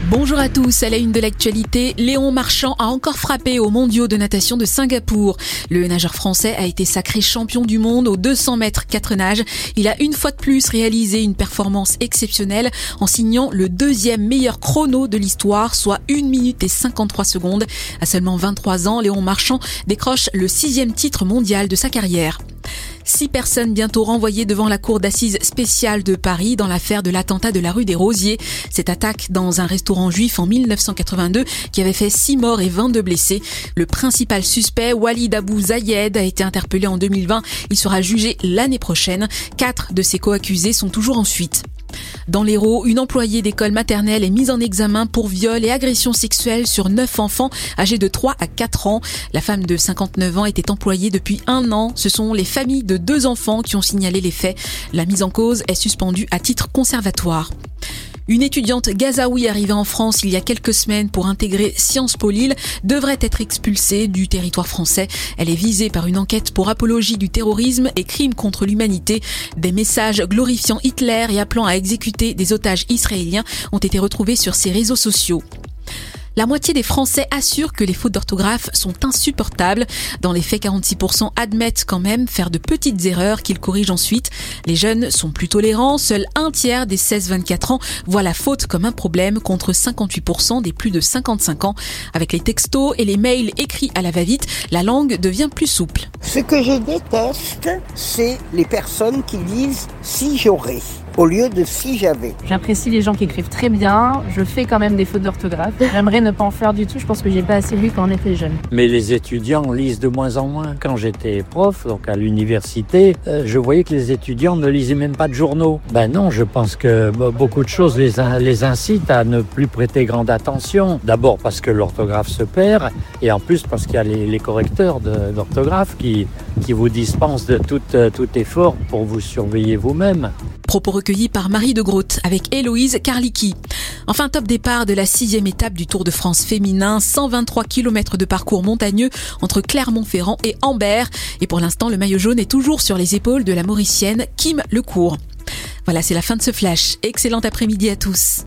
Bonjour à tous, à la une de l'actualité, Léon Marchand a encore frappé aux mondiaux de natation de Singapour. Le nageur français a été sacré champion du monde aux 200 mètres 4 nages. Il a une fois de plus réalisé une performance exceptionnelle en signant le deuxième meilleur chrono de l'histoire, soit 1 minute et 53 secondes. À seulement 23 ans, Léon Marchand décroche le 6e titre mondial de sa carrière. 6 personnes bientôt renvoyées devant la cour d'assises spéciale de Paris dans l'affaire de l'attentat de la rue des Rosiers. Cette attaque dans un restaurant juif en 1982 qui avait fait 6 morts et 22 blessés. Le principal suspect, Walid Abou Zayed, a été interpellé en 2020. Il sera jugé l'année prochaine. 4 de ses co-accusés sont toujours en fuite. Dans l'Hérault, une employée d'école maternelle est mise en examen pour viol et agression sexuelle sur 9 enfants âgés de 3 à 4 ans. La femme de 59 ans était employée depuis 1 an. Ce sont les familles de 2 enfants qui ont signalé les faits. La mise en cause est suspendue à titre conservatoire. Une étudiante gazaoui arrivée en France il y a quelques semaines pour intégrer Sciences Po Lille devrait être expulsée du territoire français. Elle est visée par une enquête pour apologie du terrorisme et crimes contre l'humanité. Des messages glorifiant Hitler et appelant à exécuter des otages israéliens ont été retrouvés sur ses réseaux sociaux. La moitié des Français assurent que les fautes d'orthographe sont insupportables. Dans les faits, 46% admettent quand même faire de petites erreurs qu'ils corrigent ensuite. Les jeunes sont plus tolérants. Seul un tiers des 16-24 ans voient la faute comme un problème contre 58% des plus de 55 ans. Avec les textos et les mails écrits à la va-vite, la langue devient plus souple. Ce que je déteste, c'est les personnes qui lisent « si j'aurais » au lieu de « si j'avais ». J'apprécie les gens qui écrivent très bien. Je fais quand même des fautes d'orthographe. J'aimerais ne pas en faire du tout. Je pense que j'ai pas assez lu quand on était jeune. Mais les étudiants lisent de moins en moins. Quand j'étais prof, donc à l'université, je voyais que les étudiants ne lisaient même pas de journaux. Ben non, je pense que beaucoup de choses les incitent à ne plus prêter grande attention. D'abord parce que l'orthographe se perd, et en plus parce qu'il y a les correcteurs d'orthographe qui vous dispensent de tout effort pour vous surveiller vous-même. Propos recueillis par Marie de Groot avec Héloïse Karlicki. Enfin, top départ de la 6e étape du Tour de France féminin. 123 km de parcours montagneux entre Clermont-Ferrand et Ambert. Et pour l'instant, le maillot jaune est toujours sur les épaules de la Mauricienne Kim Lecourt. Voilà, c'est la fin de ce flash. Excellent après-midi à tous.